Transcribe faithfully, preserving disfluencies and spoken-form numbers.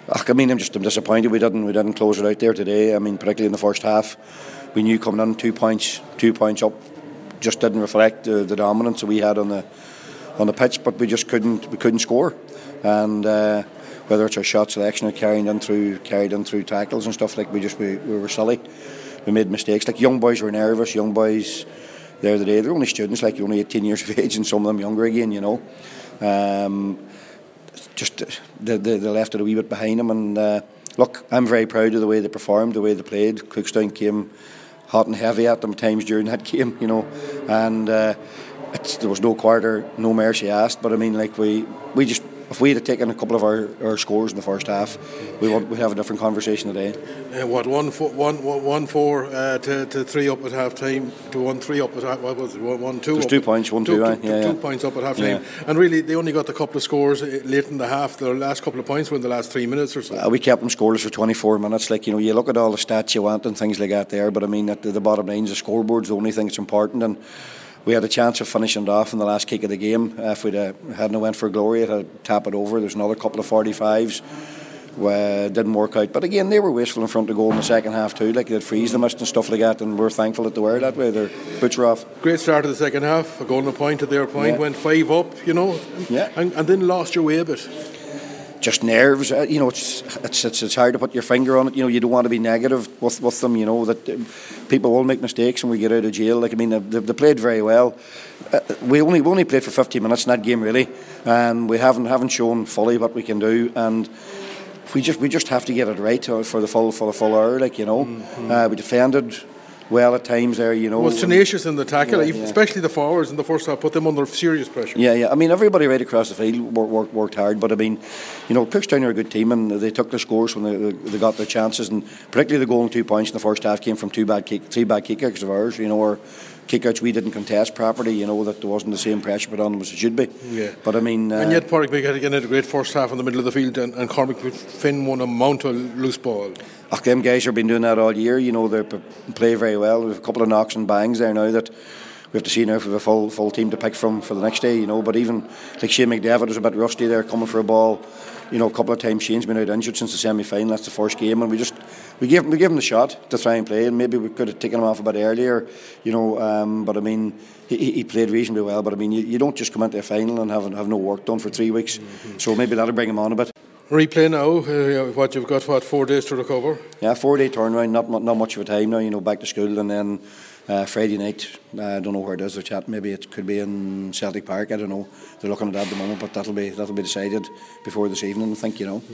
I mean, I'm just I'm disappointed we didn't we didn't close it out there today. I mean, particularly in the first half, we knew coming in two points two points up just didn't reflect the, the dominance that we had on the on the pitch, but we just couldn't we couldn't score, and uh, whether it's our shot selection or carrying in through carried in through tackles and stuff, like we just we, we were silly. We made mistakes. Like young boys were nervous. Young boys the other day, they're only students, like you're only eighteen years of age, and some of them younger again, you know. Um, just they, they, they left it a wee bit behind them, and uh, look, I'm very proud of the way they performed, the way they played. Cookstown came hot and heavy at them at times during that game, you know, and uh, it's, there was no quarter, no mercy asked. But I mean, like we we just. If we had taken a couple of our, our scores in the first half, we would we'd have a different conversation today. Uh, what one four, one, one, four uh, to, to three up at half time to one three up at half. What was it? One, one two. There's up two at, points, one two, two. two, two yeah, two yeah. points up at half time, yeah. and really they only got a couple of scores late in the half. Their last couple of points were in the last three minutes or so. Uh, we kept them scoreless for twenty-four minutes. Like, you know, you look at all the stats you want and things like that there, but I mean, at the, the bottom line is the scoreboard's the only thing that's important. And we had a chance of finishing it off in the last kick of the game. Uh, if we'd uh, hadn't went for glory, it had tap it over. There's another couple of forty-fives. Uh, didn't work out. But again, they were wasteful in front of goal in the second half too. Like they'd freeze the mist and stuff like that, and we're thankful that they were that way. Their boots were off. Great start of the second half. A goal and a point at their point. Yeah. Went five up, you know. Yeah. And, and then lost your way a bit. Just nerves, uh, you know. It's, it's it's it's hard to put your finger on it. You know, you don't want to be negative with, with them. You know that um, people will make mistakes when we get out of jail. Like I mean, they, they played very well. Uh, we only we only played for fifteen minutes in that game, really, and we haven't haven't shown fully what we can do. And we just we just have to get it right for the full for the full hour. Like you know, mm-hmm. uh, we defended well at times there, you know. Was tenacious in the tackle, yeah, yeah. especially the forwards in the first half, put them under serious pressure. Yeah, yeah. I mean, everybody right across the field worked, worked, worked hard, but I mean, you know, Cookstown are a good team and they took their scores when they, they got their chances, and particularly the goal and two points in the first half came from two bad kick, three bad kick-outs of ours, you know, or kick-outs we didn't contest properly, you know, that there wasn't the same pressure put on them as it should be. Yeah. But I mean... Uh, and yet Pádraig Bigg had again had a great first half in the middle of the field, and, and Cormac Finn won a mount of loose ball. Ach, them guys have been doing that all year, you know, they play very well. We have a couple of knocks and bangs there now that we have to see now if we have a full, full team to pick from for the next day, you know. But even like Shane McDavid was a bit rusty there coming for a ball, you know, a couple of times. Shane's been out injured since the semi-final. That's the first game, and we just we gave him we gave him the shot to try and play, and maybe we could have taken him off a bit earlier, you know. Um, but I mean, he, he played reasonably well. But I mean, you, you don't just come into a final and have have no work done for three weeks. Mm-hmm. So maybe that'll bring him on a bit. Replay now. Uh, what you've got? What four days to recover? Yeah, four day turnaround. Not not much of a time now. You know, back to school, and then uh, Friday night. I uh, don't know where it is. They're chatting. Maybe it could be in Celtic Park. I don't know. They're looking at that at the moment, but that'll be that'll be decided before this evening, I think, you know.